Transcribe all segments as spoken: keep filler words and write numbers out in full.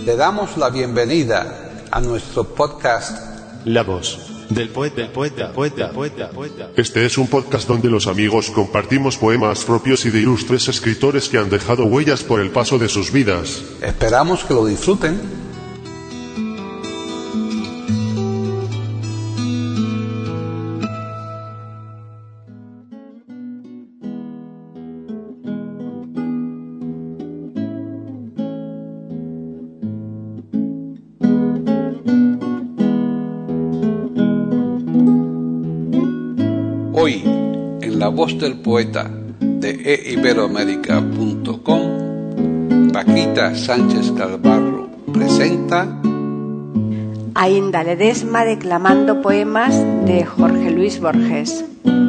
Le damos la bienvenida a nuestro podcast La voz del poeta, del poeta, poeta, poeta, poeta. Este es un podcast donde los amigos compartimos poemas propios y de ilustres escritores que han dejado huellas por el paso de sus vidas. Esperamos que lo disfruten. Hoy, en La Voz del Poeta de e iberoamérica punto com, Paquita Sánchez Galvarro presenta Ainda Ledesma declamando poemas de Jorge Luis Borges.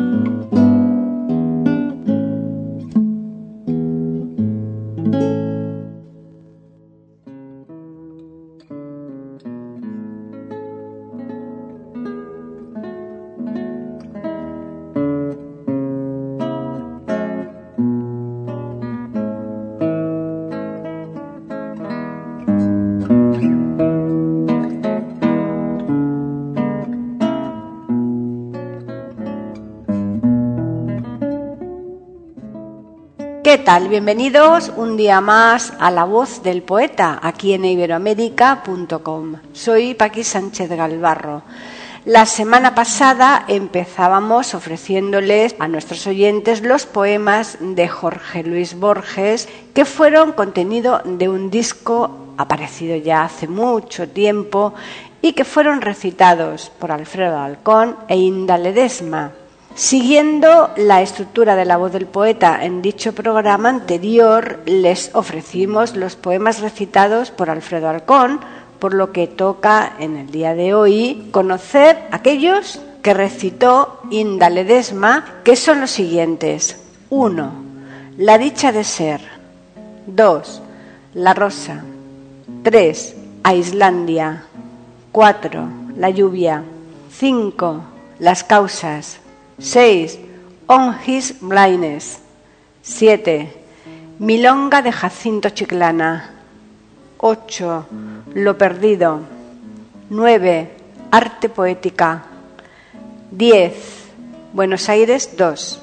¿Qué tal? Bienvenidos un día más a La Voz del Poeta, aquí en e iberoamérica punto com. Soy Paqui Sánchez Galvarro. La semana pasada empezábamos ofreciéndoles a nuestros oyentes los poemas de Jorge Luis Borges, que fueron contenido de un disco aparecido ya hace mucho tiempo y que fueron recitados por Alfredo Alcón e Inda Ledesma. Siguiendo la estructura de La Voz del Poeta en dicho programa anterior, les ofrecimos los poemas recitados por Alfredo Alcón, por lo que toca en el día de hoy conocer aquellos que recitó Inda Ledesma, que son los siguientes. uno. La dicha de ser. dos. La rosa. tres. A Islandia. cuatro. La lluvia. cinco. Las causas. seis. On His Blindness. siete. Milonga de Jacinto Chiclana. ocho. Lo perdido. nueve. Arte poética. diez. Buenos Aires dos.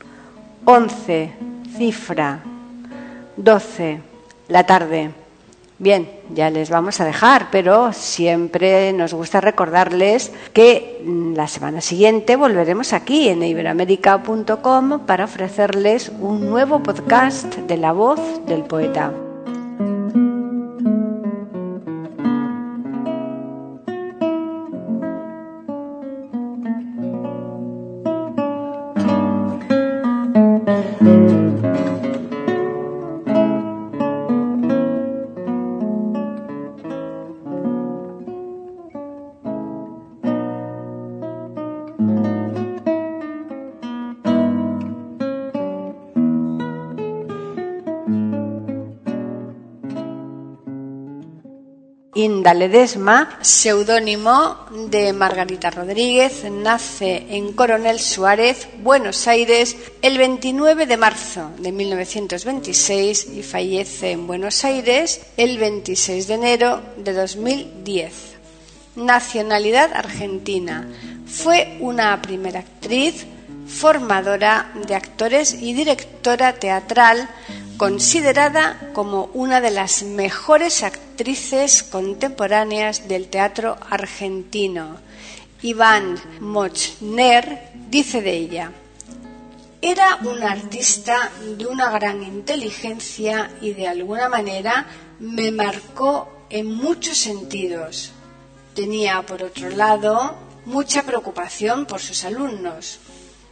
once. Cifra. doce. La tarde. Bien, ya les vamos a dejar, pero siempre nos gusta recordarles que la semana siguiente volveremos aquí en e iberoamérica punto com para ofrecerles un nuevo podcast de La Voz del Poeta. Inda Ledesma, seudónimo de Margarita Rodríguez, nace en Coronel Suárez, Buenos Aires, el veintinueve de marzo de mil novecientos veintiséis y fallece en Buenos Aires el veintiséis de enero de dos mil diez. Nacionalidad argentina. Fue una primera actriz, formadora de actores y directora teatral, considerada como una de las mejores actrices contemporáneas del teatro argentino. Iván Mochner dice de ella: era una artista de una gran inteligencia y de alguna manera me marcó en muchos sentidos. Tenía, por otro lado, mucha preocupación por sus alumnos.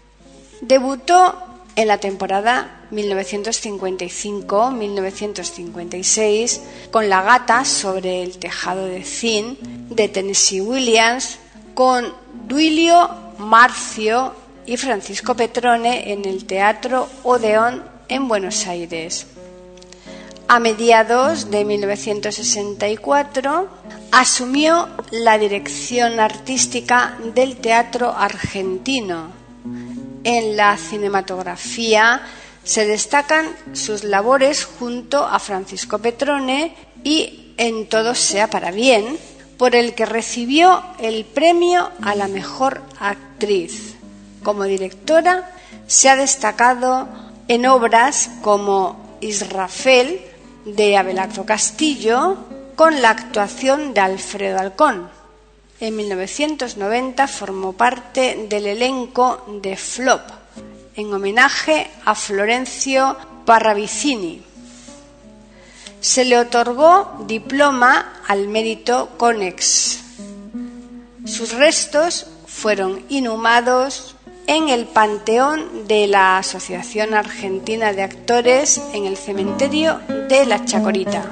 Debutó en la temporada mil novecientos cincuenta y cinco mil novecientos cincuenta y seis con La gata sobre el tejado de zinc de Tennessee Williams, con Duilio Marcio y Francisco Petrone en el Teatro Odeón en Buenos Aires. A mediados de mil novecientos sesenta y cuatro asumió la dirección artística del Teatro Argentino. En la cinematografía se destacan sus labores junto a Francisco Petrone y En todo sea para bien, por el que recibió el premio a la mejor actriz. Como directora se ha destacado en obras como Israfel de Abelardo Castillo, con la actuación de Alfredo Alcón. En mil novecientos noventa formó parte del elenco de Flop, en homenaje a Florencio Parravicini. Se le otorgó diploma al mérito Konex. Sus restos fueron inhumados en el Panteón de la Asociación Argentina de Actores en el cementerio de La Chacorita.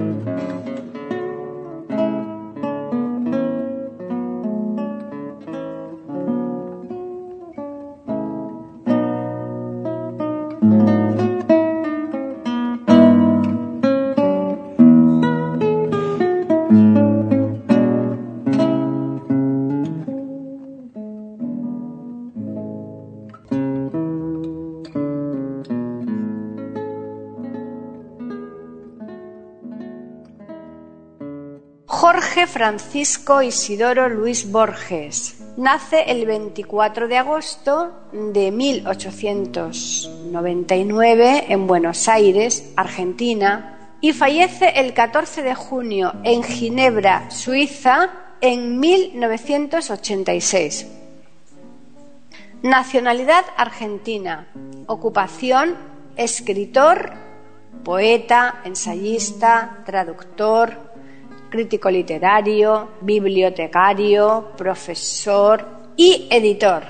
Jorge Francisco Isidoro Luis Borges nace el veinticuatro de agosto de mil ochocientos noventa y nueve en Buenos Aires, Argentina, y fallece el catorce de junio en Ginebra, Suiza, en mil novecientos ochenta y seis. Nacionalidad argentina. Ocupación: escritor, poeta, ensayista, traductor, crítico literario, bibliotecario, profesor y editor.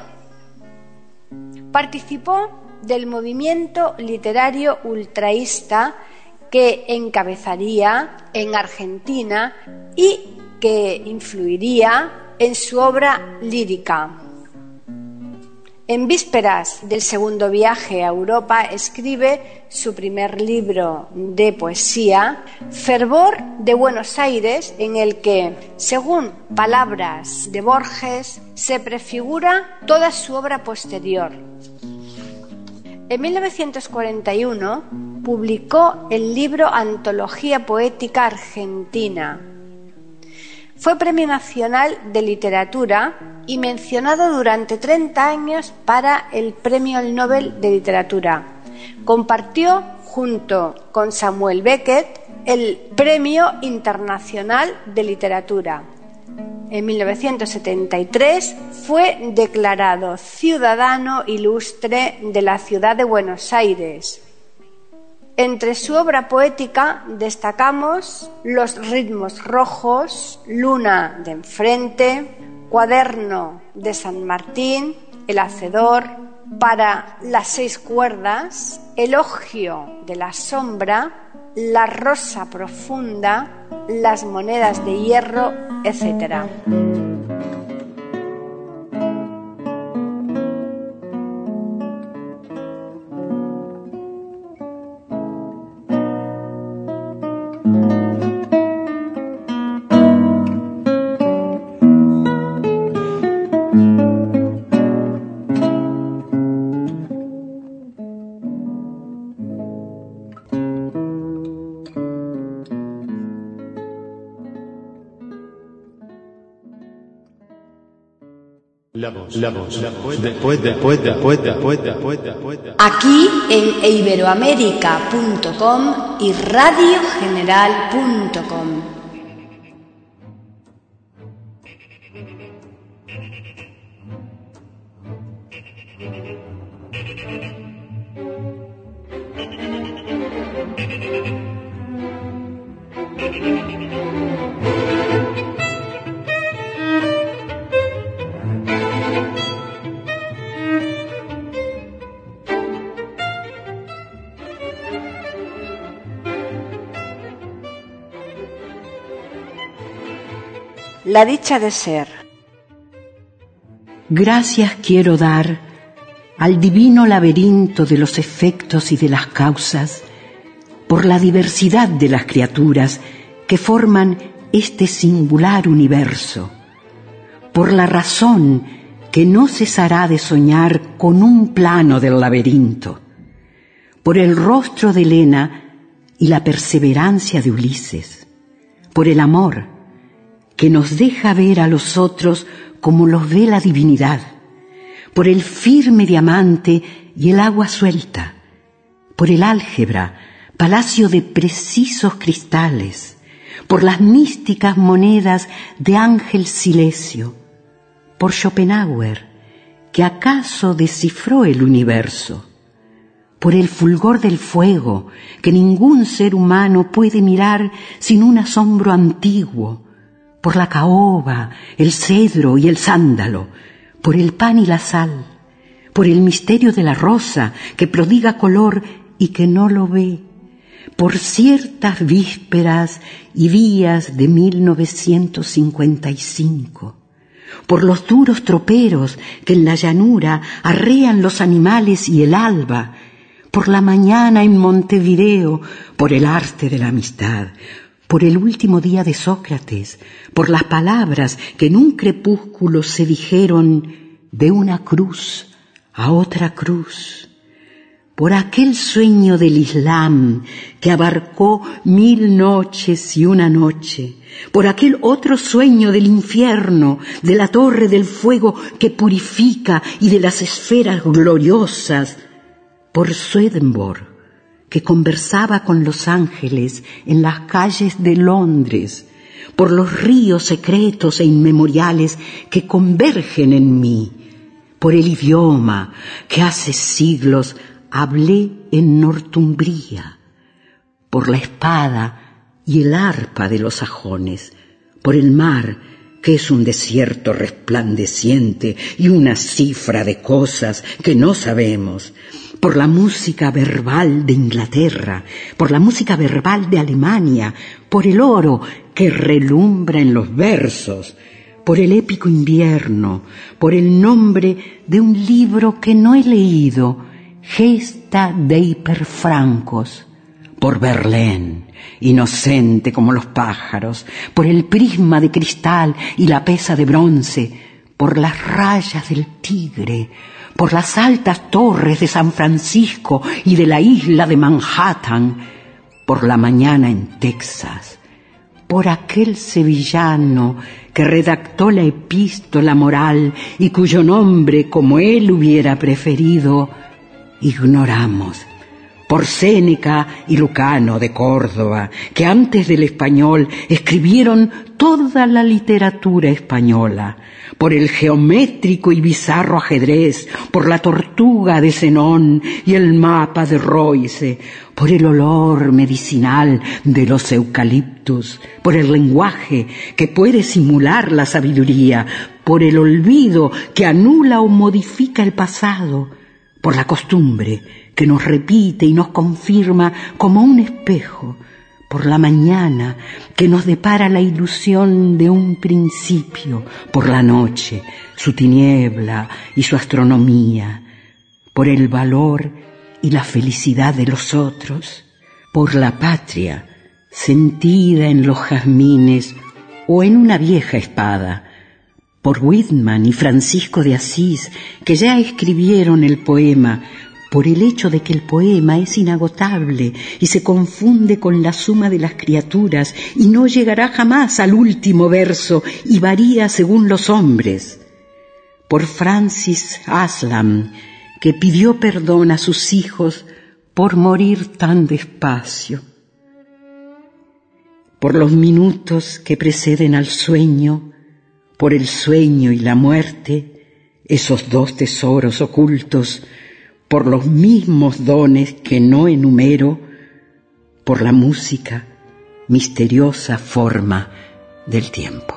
Participó del movimiento literario ultraísta que encabezaría en Argentina y que influiría en su obra lírica. En vísperas del segundo viaje a Europa escribe su primer libro de poesía, Fervor de Buenos Aires, en el que, según palabras de Borges, se prefigura toda su obra posterior. En mil novecientos cuarenta y uno publicó el libro Antología Poética Argentina. Fue Premio Nacional de Literatura y mencionado durante treinta años para el Premio Nobel de Literatura. Compartió junto con Samuel Beckett el Premio Internacional de Literatura. En mil novecientos setenta y tres fue declarado Ciudadano Ilustre de la ciudad de Buenos Aires. Entre su obra poética destacamos Los ritmos rojos, Luna de enfrente, Cuaderno de San Martín, El hacedor, Para las seis cuerdas, Elogio de la sombra, La rosa profunda, Las monedas de hierro, etcétera. La voz, la voz, la voz del poeta, poeta, poeta, poeta, poeta, poeta. Aquí en iberoamérica punto com y radio general punto com. La dicha de ser. Gracias quiero dar al divino laberinto de los efectos y de las causas por la diversidad de las criaturas que forman este singular universo, por la razón que no cesará de soñar con un plano del laberinto, por el rostro de Helena y la perseverancia de Ulises, por el amor, que nos deja ver a los otros como los ve la divinidad, por el firme diamante y el agua suelta, por el álgebra, palacio de precisos cristales, por las místicas monedas de Ángel Silesio, por Schopenhauer, que acaso descifró el universo, por el fulgor del fuego, que ningún ser humano puede mirar sin un asombro antiguo, por la caoba, el cedro y el sándalo, por el pan y la sal, por el misterio de la rosa, que prodiga color y que no lo ve, por ciertas vísperas y días de mil novecientos cincuenta y cinco, por los duros troperos que en la llanura arrean los animales y el alba, por la mañana en Montevideo, por el arte de la amistad, por el último día de Sócrates, por las palabras que en un crepúsculo se dijeron de una cruz a otra cruz, por aquel sueño del Islam que abarcó mil noches y una noche, por aquel otro sueño del infierno, de la torre del fuego que purifica y de las esferas gloriosas, por Swedenborg, que conversaba con los ángeles en las calles de Londres, por los ríos secretos e inmemoriales que convergen en mí, por el idioma que hace siglos hablé en Northumbria, por la espada y el arpa de los sajones, por el mar, que es un desierto resplandeciente y una cifra de cosas que no sabemos, por la música verbal de Inglaterra, por la música verbal de Alemania, por el oro que relumbra en los versos, por el épico invierno, por el nombre de un libro que no he leído, Gesta dei Perfrancos, por Verlaine, inocente como los pájaros, por el prisma de cristal y la pesa de bronce, por las rayas del tigre, por las altas torres de San Francisco y de la isla de Manhattan, por la mañana en Texas, por aquel sevillano que redactó la epístola moral y cuyo nombre, como él hubiera preferido, ignoramos, por Séneca y Lucano de Córdoba, que antes del español escribieron toda la literatura española, por el geométrico y bizarro ajedrez, por la tortuga de Zenón y el mapa de Royce, por el olor medicinal de los eucaliptus, por el lenguaje que puede simular la sabiduría, por el olvido que anula o modifica el pasado, por la costumbre que nos repite y nos confirma como un espejo, por la mañana que nos depara la ilusión de un principio, por la noche, su tiniebla y su astronomía, por el valor y la felicidad de los otros, por la patria sentida en los jazmines o en una vieja espada, por Whitman y Francisco de Asís, que ya escribieron el poema, por el hecho de que el poema es inagotable y se confunde con la suma de las criaturas y no llegará jamás al último verso y varía según los hombres, por Francis Aslam, que pidió perdón a sus hijos por morir tan despacio, por los minutos que preceden al sueño, por el sueño y la muerte, esos dos tesoros ocultos, por los mismos dones que no enumero, por la música, misteriosa forma del tiempo.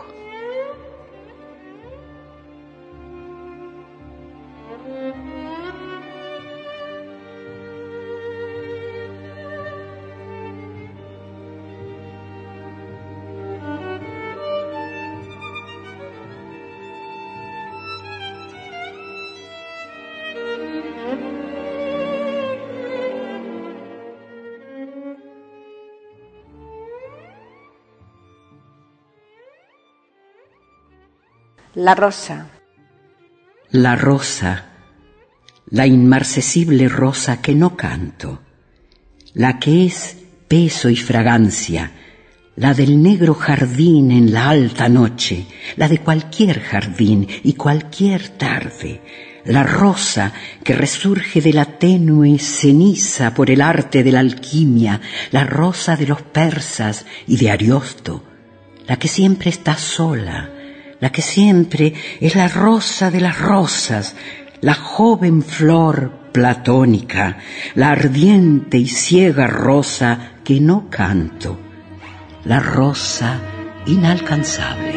La rosa. La rosa, la inmarcesible rosa que no canto, la que es peso y fragancia, la del negro jardín en la alta noche, la de cualquier jardín y cualquier tarde, la rosa que resurge de la tenue ceniza por el arte de la alquimia, la rosa de los persas y de Ariosto, la que siempre está sola, la que siempre es la rosa de las rosas, la joven flor platónica, la ardiente y ciega rosa que no canto, la rosa inalcanzable.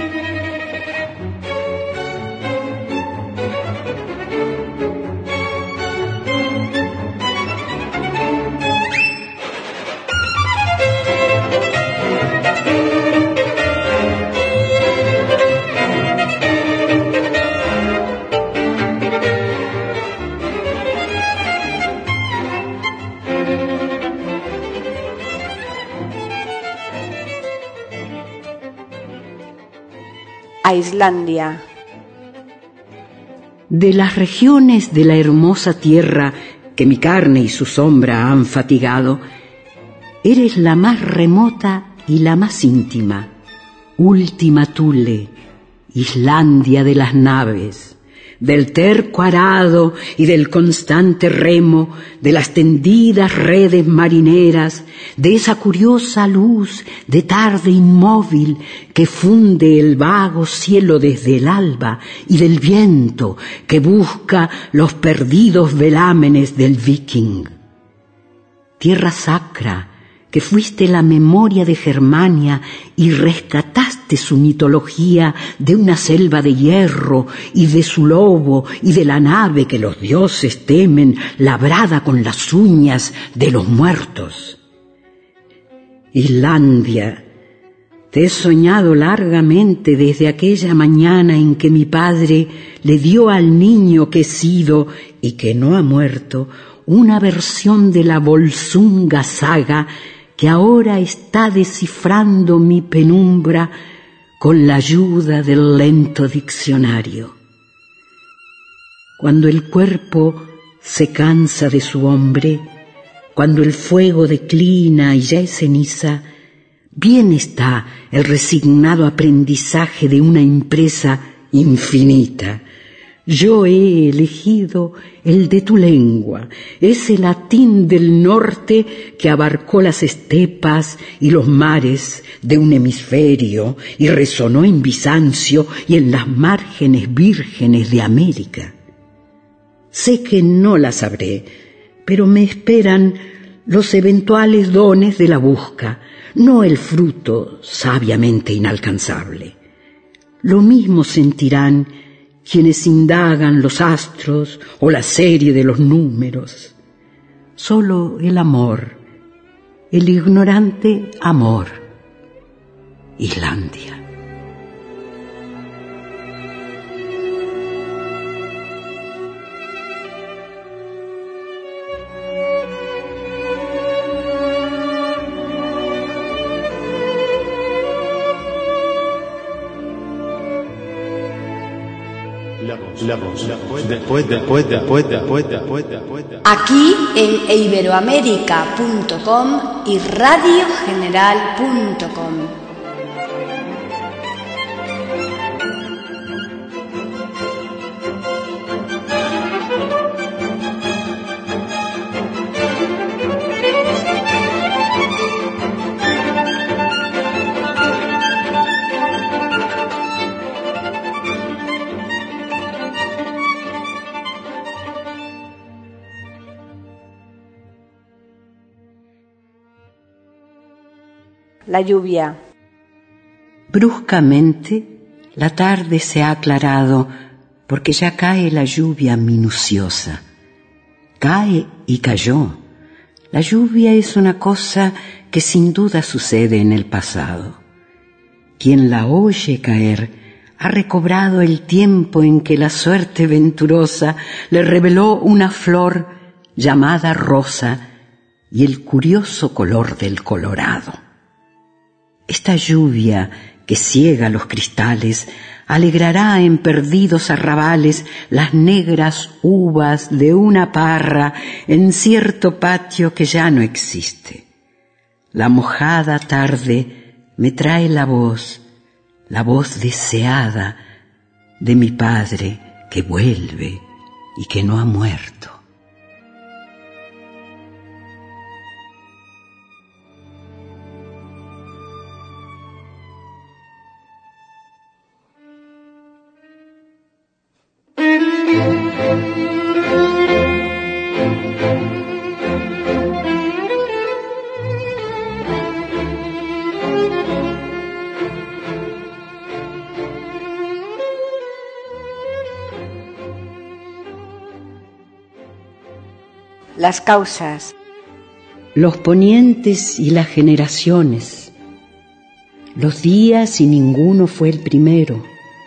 A Islandia. De las regiones de la hermosa tierra que mi carne y su sombra han fatigado, eres la más remota y la más íntima, última Thule, Islandia de las naves, del terco arado y del constante remo, de las tendidas redes marineras, de esa curiosa luz de tarde inmóvil que funde el vago cielo desde el alba, y del viento que busca los perdidos velámenes del viking. Tierra sacra, que fuiste la memoria de Germania y rescataste su mitología de una selva de hierro y de su lobo y de la nave que los dioses temen, labrada con las uñas de los muertos. Islandia, te he soñado largamente desde aquella mañana en que mi padre le dio al niño que he sido y que no ha muerto una versión de la Volsunga saga que ahora está descifrando mi penumbra con la ayuda del lento diccionario. Cuando el cuerpo se cansa de su hombre, cuando el fuego declina y ya es ceniza, bien está el resignado aprendizaje de una empresa infinita. Yo he elegido el de tu lengua, ese latín del norte que abarcó las estepas y los mares de un hemisferio y resonó en Bizancio y en las márgenes vírgenes de América. Sé que no la sabré, pero me esperan los eventuales dones de la busca, no el fruto sabiamente inalcanzable. Lo mismo sentirán quienes indagan los astros o la serie de los números. Solo el amor, el ignorante amor. Islandia. Aquí en iberoamérica punto com y radio general punto com. La lluvia. Bruscamente, la tarde se ha aclarado porque ya cae la lluvia minuciosa. Cae y cayó. La lluvia es una cosa que sin duda sucede en el pasado. Quien la oye caer ha recobrado el tiempo en que la suerte venturosa le reveló una flor llamada rosa y el curioso color del colorado. Esta lluvia que ciega los cristales alegrará en perdidos arrabales las negras uvas de una parra en cierto patio que ya no existe. La mojada tarde me trae la voz, la voz deseada de mi padre que vuelve y que no ha muerto. Las causas. Los ponientes y las generaciones. Los días y ninguno fue el primero.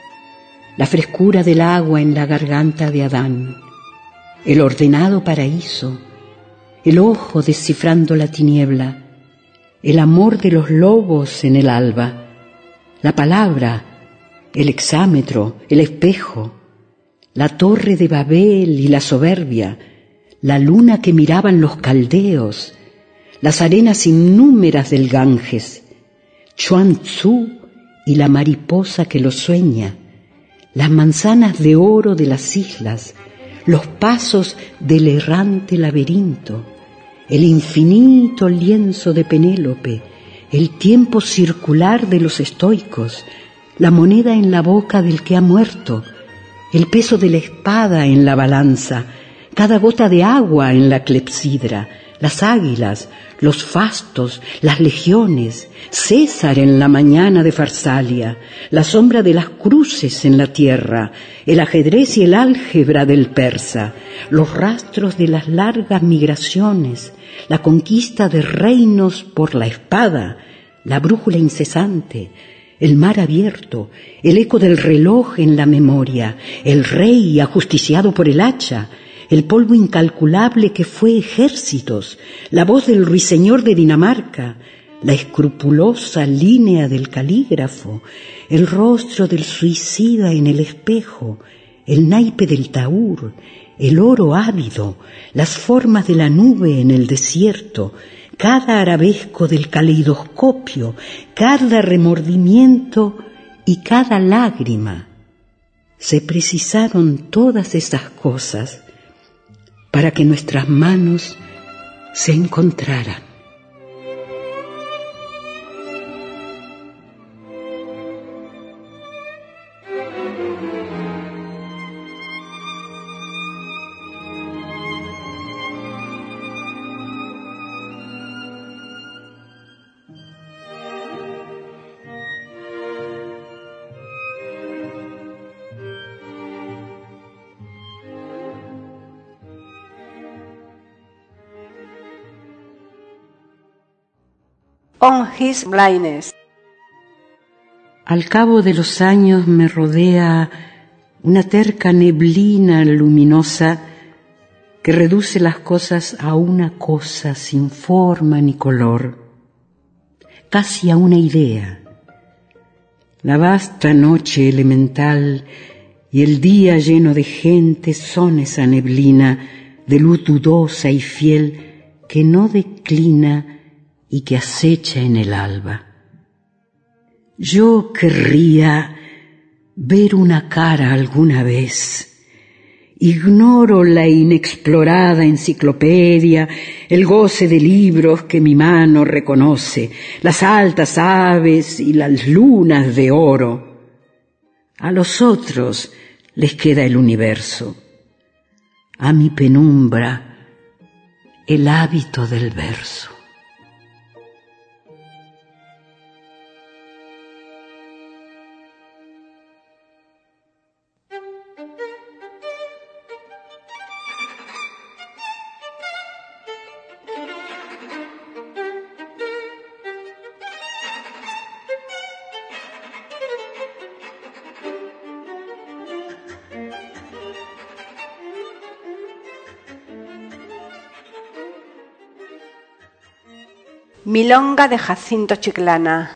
La frescura del agua en la garganta de Adán. El ordenado paraíso. El ojo descifrando la tiniebla. El amor de los lobos en el alba. La palabra, el hexámetro, el espejo. La torre de Babel y la soberbia. La luna que miraban los caldeos, las arenas innúmeras del Ganges, Chuan Tzu y la mariposa que lo sueña, las manzanas de oro de las islas, los pasos del errante laberinto, el infinito lienzo de Penélope, el tiempo circular de los estoicos, la moneda en la boca del que ha muerto, el peso de la espada en la balanza, cada gota de agua en la clepsidra, las águilas, los fastos, las legiones, César en la mañana de Farsalia, la sombra de las cruces en la tierra, el ajedrez y el álgebra del persa, los rastros de las largas migraciones, la conquista de reinos por la espada, la brújula incesante, el mar abierto, el eco del reloj en la memoria, el rey ajusticiado por el hacha, el polvo incalculable que fue ejércitos, la voz del ruiseñor de Dinamarca, la escrupulosa línea del calígrafo, el rostro del suicida en el espejo, el naipe del tahur, el oro ávido, las formas de la nube en el desierto, cada arabesco del caleidoscopio, cada remordimiento y cada lágrima. Se precisaron todas esas cosas para que nuestras manos se encontraran. On his blindness. Al cabo de los años me rodea una terca neblina luminosa que reduce las cosas a una cosa sin forma ni color, casi a una idea. La vasta noche elemental y el día lleno de gente son esa neblina de luz dudosa y fiel que no declina y que acecha en el alba. Yo querría ver una cara alguna vez. Ignoro la inexplorada enciclopedia, el goce de libros que mi mano reconoce, las altas aves y las lunas de oro. A los otros les queda el universo. A mi penumbra, el hábito del verso. Milonga de Jacinto Chiclana.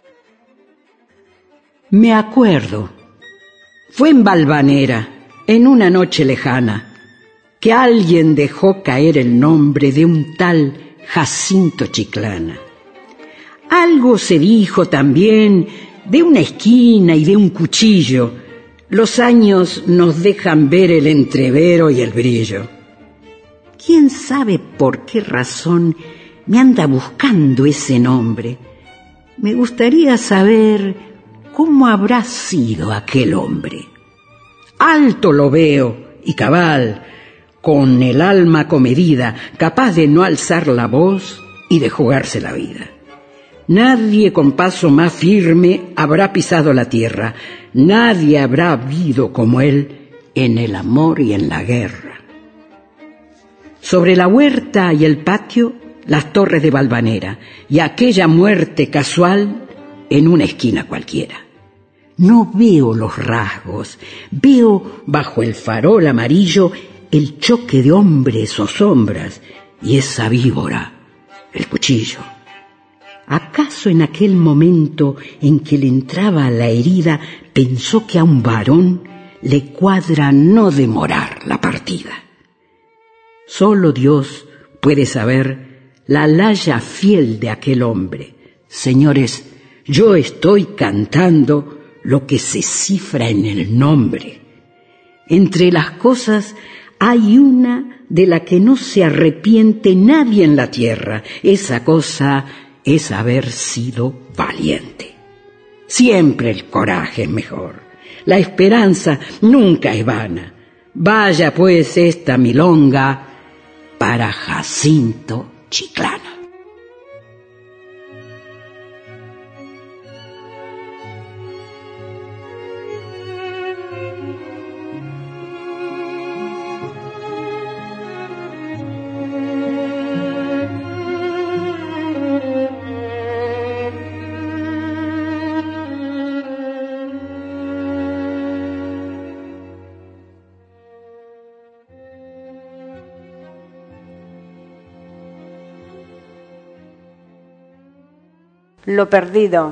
Me acuerdo. Fue en Valvanera, en una noche lejana, que alguien dejó caer el nombre de un tal Jacinto Chiclana. Algo se dijo también de una esquina y de un cuchillo. Los años nos dejan ver el entrevero y el brillo. ¿Quién sabe por qué razón me anda buscando ese nombre? Me gustaría saber cómo habrá sido aquel hombre. Alto lo veo y cabal, con el alma comedida, capaz de no alzar la voz y de jugarse la vida. Nadie con paso más firme habrá pisado la tierra, nadie habrá habido como él en el amor y en la guerra. Sobre la huerta y el patio, las torres de Valvanera, y aquella muerte casual en una esquina cualquiera. No veo los rasgos, veo bajo el farol amarillo el choque de hombres o sombras y esa víbora, el cuchillo. ¿Acaso en aquel momento en que le entraba la herida pensó que a un varón le cuadra no demorar la partida? Solo Dios puede saber la laya fiel de aquel hombre. Señores, yo estoy cantando lo que se cifra en el nombre. Entre las cosas hay una de la que no se arrepiente nadie en la tierra. Esa cosa es haber sido valiente. Siempre el coraje es mejor. La esperanza nunca es vana. Vaya pues esta milonga para Jacinto Chiclana. Lo perdido.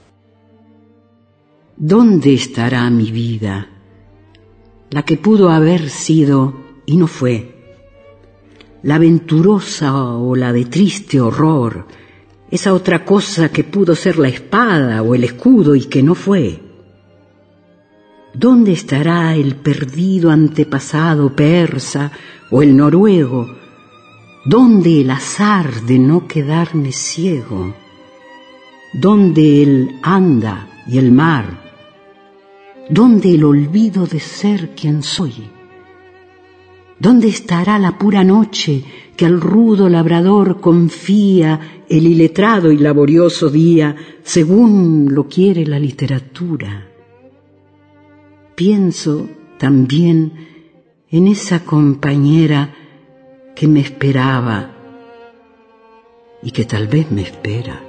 ¿Dónde estará mi vida? La que pudo haber sido y no fue. La venturosa o la de triste horror. Esa otra cosa que pudo ser la espada o el escudo y que no fue. ¿Dónde estará el perdido antepasado persa o el noruego? ¿Dónde el azar de no quedarme ciego? ¿Dónde el anda y el mar? ¿Dónde el olvido de ser quien soy? ¿Dónde estará la pura noche que al rudo labrador confía el iletrado y laborioso día según lo quiere la literatura? Pienso también en esa compañera que me esperaba y que tal vez me espera.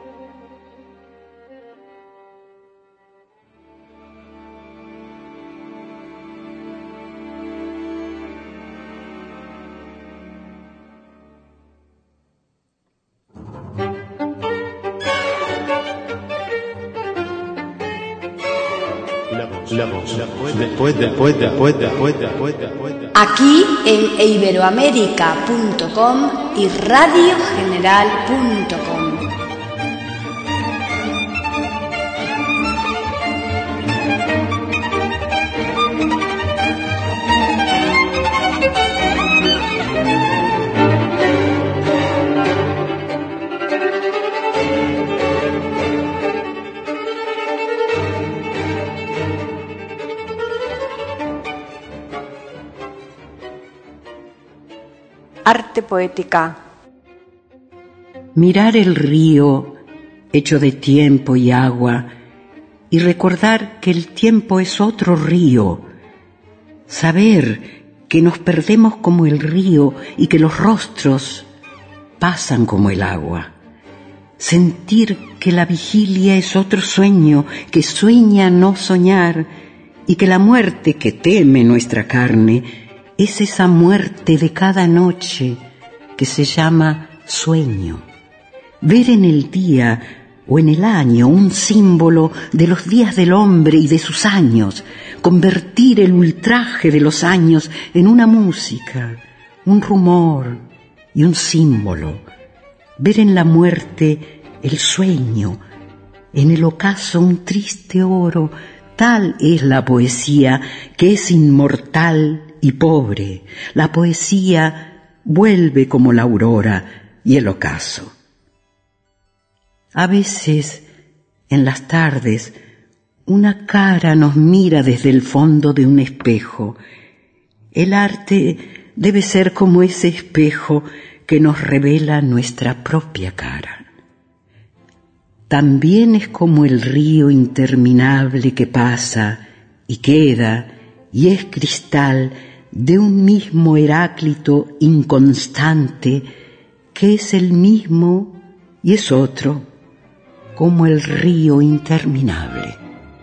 Después, después, después, después, después, después. Aquí en iberoamérica punto com y radio general punto com. Arte poética. Mirar el río hecho de tiempo y agua y recordar que el tiempo es otro río. Saber que nos perdemos como el río y que los rostros pasan como el agua. Sentir que la vigilia es otro sueño, que sueña no soñar y que la muerte que teme nuestra carne es esa muerte de cada noche que se llama sueño. Ver en el día o en el año un símbolo de los días del hombre y de sus años, convertir el ultraje de los años en una música, un rumor y un símbolo. Ver en la muerte el sueño, en el ocaso un triste oro. Tal es la poesía, que es inmortal y pobre. La poesía vuelve como la aurora y el ocaso. A veces, en las tardes, una cara nos mira desde el fondo de un espejo. El arte debe ser como ese espejo que nos revela nuestra propia cara. También es como el río interminable que pasa y queda y es cristal de un mismo Heráclito inconstante que es el mismo y es otro, como el río interminable.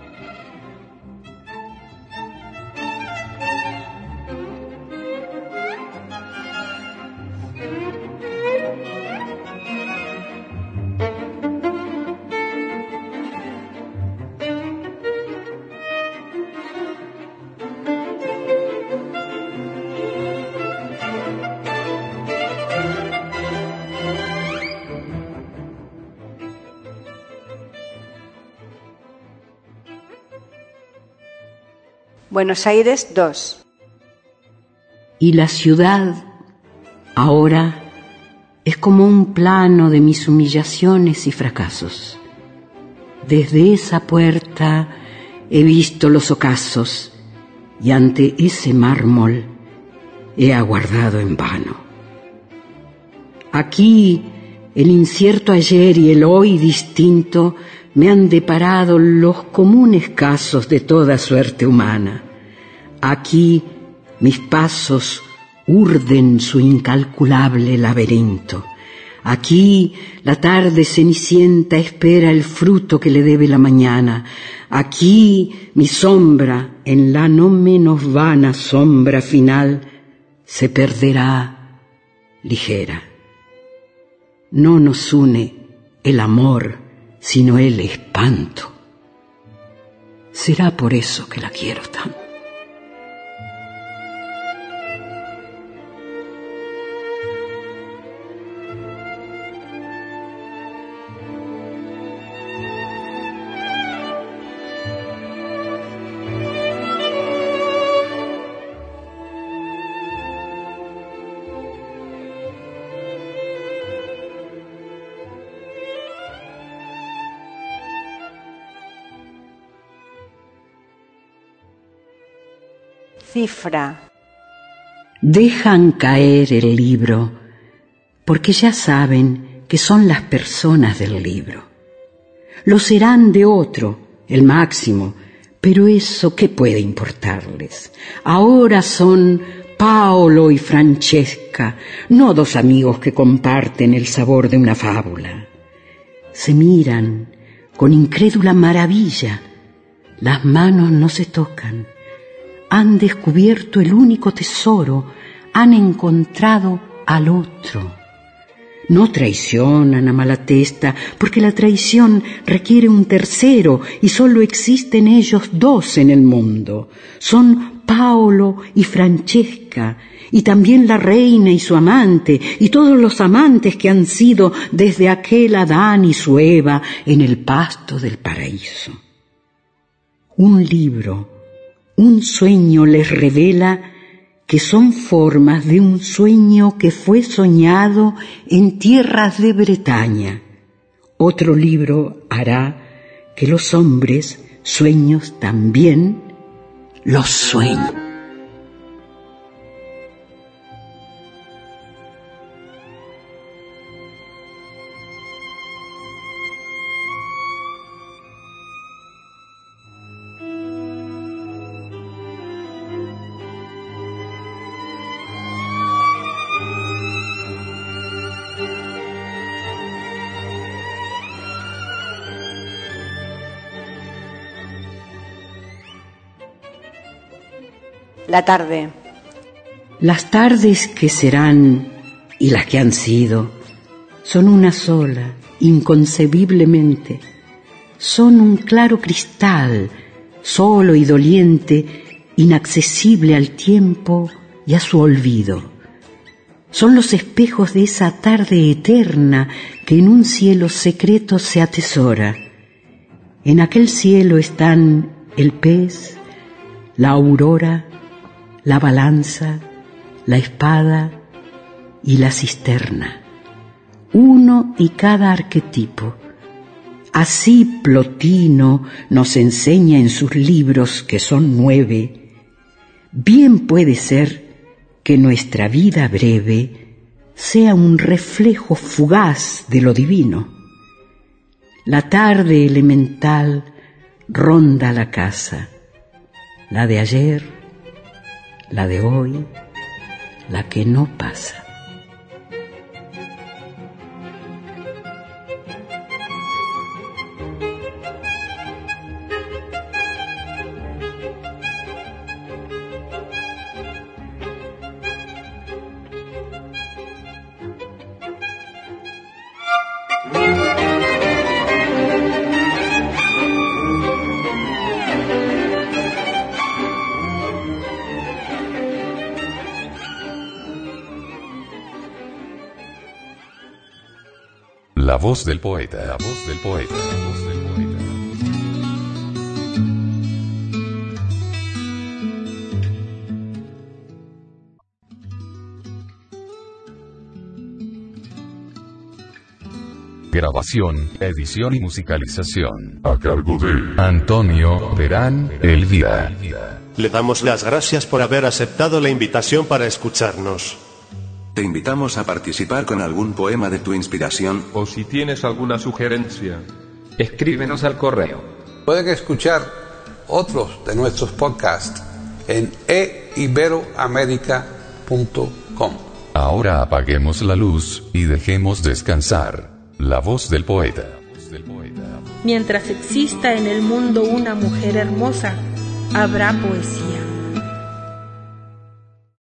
Buenos Aires dos. Y la ciudad ahora es como un plano de mis humillaciones y fracasos. Desde esa puerta he visto los ocasos y ante ese mármol he aguardado en vano. Aquí el incierto ayer y el hoy distinto me han deparado los comunes casos de toda suerte humana. Aquí mis pasos urden su incalculable laberinto. Aquí la tarde cenicienta espera el fruto que le debe la mañana. Aquí mi sombra, en la no menos vana sombra final, se perderá ligera. No nos une el amor, sino el espanto. Será por eso que la quiero tanto. Cifra. Dejan caer el libro porque ya saben que son las personas del libro. Lo serán de otro, el máximo, pero eso ¿qué puede importarles? Ahora son Paolo y Francesca, no dos amigos que comparten el sabor de una fábula. Se miran con incrédula maravilla, las manos no se tocan. Han descubierto el único tesoro, han encontrado al otro. No traicionan a Malatesta, porque la traición requiere un tercero y solo existen ellos dos en el mundo. Son Paolo y Francesca, y también la reina y su amante, y todos los amantes que han sido desde aquel Adán y su Eva en el pasto del paraíso. Un libro, un sueño les revela que son formas de un sueño que fue soñado en tierras de Bretaña. Otro libro hará que los hombres, sueños también, los sueñen. La tarde. Las tardes que serán y las que han sido son una sola, inconcebiblemente. Son un claro cristal, solo y doliente, inaccesible al tiempo y a su olvido. Son los espejos de esa tarde eterna que en un cielo secreto se atesora. En aquel cielo están el pez, la aurora, la balanza, la espada y la cisterna. Uno y cada arquetipo. Así Plotino nos enseña en sus libros, que son nueve. Bien puede ser que nuestra vida breve sea un reflejo fugaz de lo divino. La tarde elemental ronda la casa, la de ayer, la de hoy, la que no pasa. La voz del poeta, la voz del poeta, la voz del poeta. Grabación, edición y musicalización A cargo de Antonio Terán Elvira. Le damos las gracias por haber aceptado la invitación para escucharnos. Te invitamos a participar con algún poema de tu inspiración. O si tienes alguna sugerencia, escríbenos al correo. Pueden escuchar otros de nuestros podcasts en e iberoamerica punto com. Ahora apaguemos la luz y dejemos descansar la voz del poeta. Mientras exista en el mundo una mujer hermosa, habrá poesía.